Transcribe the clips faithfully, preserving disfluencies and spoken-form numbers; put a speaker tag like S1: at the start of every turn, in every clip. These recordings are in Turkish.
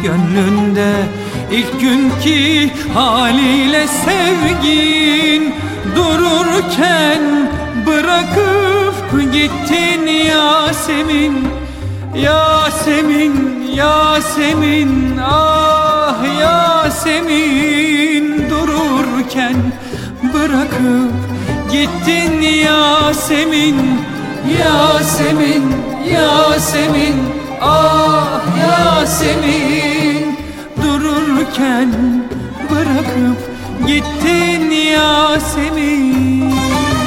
S1: gönlünde ilk günkü haliyle sevgin dururken bırakıp gittin Yasemin. Yasemin, Yasemin, ah Yasemin, dururken bırakıp gittin Yasemin. Yasemin, Yasemin, ah Yasemin, dururken bırakıp gittin Yasemin.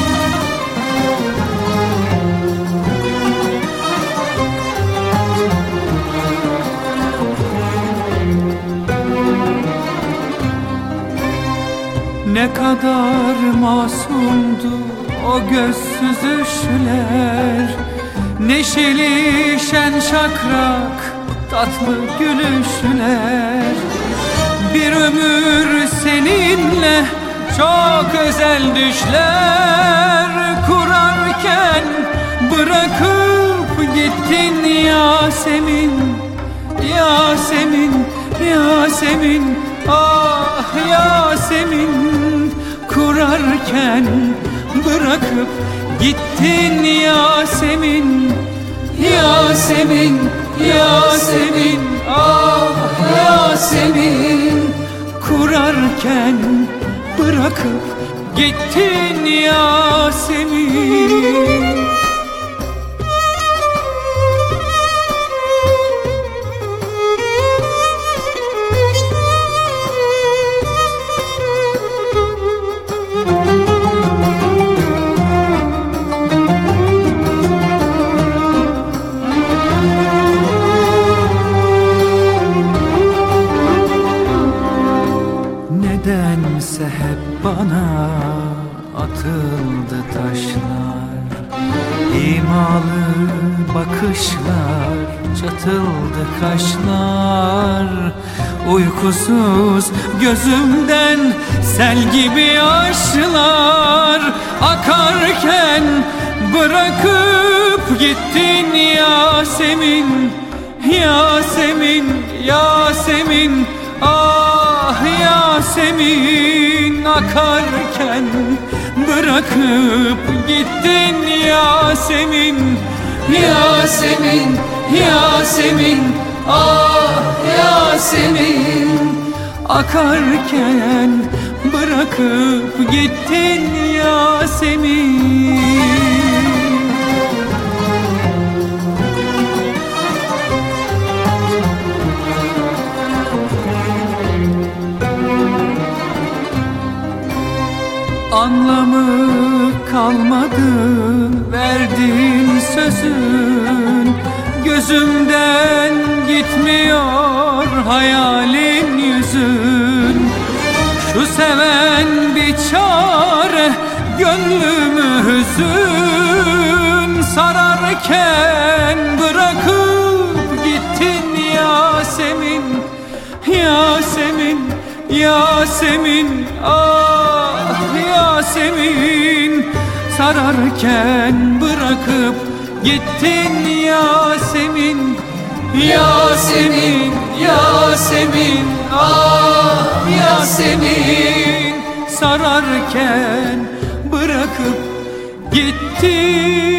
S1: Ne kadar masumdu o gözsüz üşler, neşeli şen şakrak tatlı gülüşler. Bir ömür seninle çok özel düşler kurarken bırakıp gittin Yasemin. Yasemin, Yasemin, ah Yasemin, kurarken bırakıp gittin Yasemin. Yasemin, Yasemin, ah Yasemin, kurarken bırakıp gittin Yasemin. Nedense hep bana atıldı taşlar, imalı bakışlar, çatıldı kaşlar. Uykusuz gözümden sel gibi yaşlar akarken bırakıp gittin Yasemin. Yasemin, Yasemin, ah Yasemin, akarken bırakıp gittin Yasemin. Yasemin, Yasemin, ah Yasemin, akarken bırakıp gittin Yasemin. Anlamı kalmadı verdiğin sözün, gözümden gitmiyor hayalin yüzün. Şu seven bir çare gönlümü hüzün sararken bırakıp gittin Yasemin. Yasemin, Yasemin, ah Yasemin, sararken bırakıp gittin Yasemin. Yasemin, Yasemin, ah Yasemin, sararken bırakıp gittin